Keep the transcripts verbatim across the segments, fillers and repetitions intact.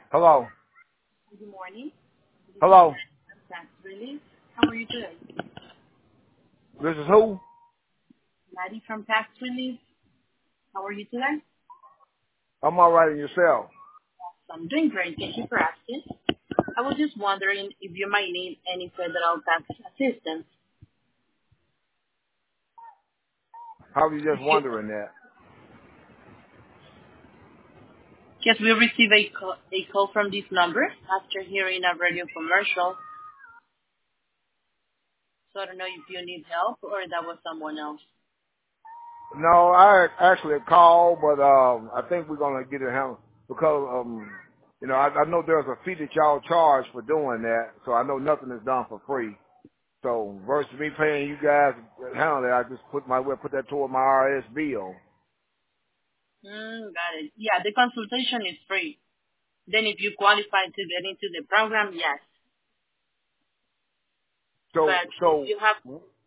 Hello. Good morning. This is Hello. Tax Relief. How are you doing? This is who? Maddie from Tax Relief. How are you today? I'm all right, and yourself? I'm doing great. Thank you for asking. I was just wondering if you might need any federal tax assistance. How was you If just you, wondering that? yes, we received a call, a call from this number after hearing a radio commercial. So I don't know if you need help or that was someone else. No, I actually called, but um, I think we're gonna get it handled because um, you know, I, I know there's a fee that y'all charge for doing that, so I know nothing is done for free. So versus me paying you guys to handle it, I just put my will put that toward my R S bill. Mm, got it. Yeah, the consultation is free. Then if you qualify to get into the program, yes. So But if so you have,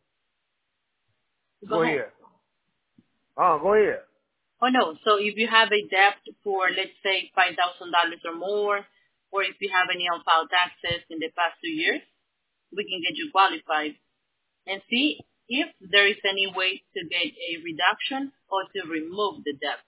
go go ahead. ahead. Uh, go ahead. Oh, no. So if you have a debt for, let's say, five thousand dollars or more, or if you have any unfiled taxes in the past two years, we can get you qualified and see if there is any way to get a reduction or to remove the debt.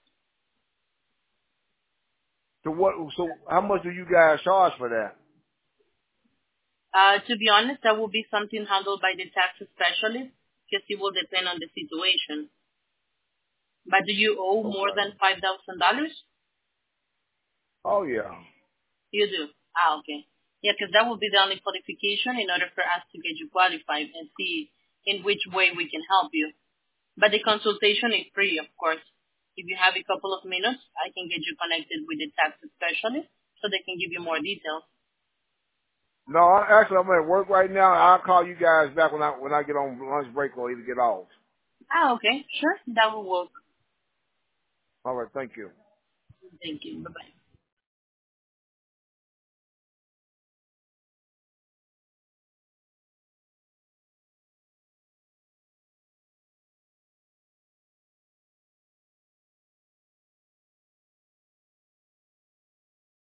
So what? So how much do you guys charge for that? Uh, to be honest, that will be something handled by the tax specialist because it will depend on the situation. But do you owe more Okay. than five thousand dollars? Oh yeah. You do. Ah, okay. Yeah, because that will be the only qualification in order for us to get you qualified and see in which way we can help you. But the consultation is free, of course. If you have a couple of minutes, I can get you connected with the tax specialist so they can give you more details. No, I- actually, I'm at work right now. I'll call you guys back when I when I get on lunch break or either get off. Ah, okay. Sure. That will work. All right, thank you. Thank you. Bye-bye.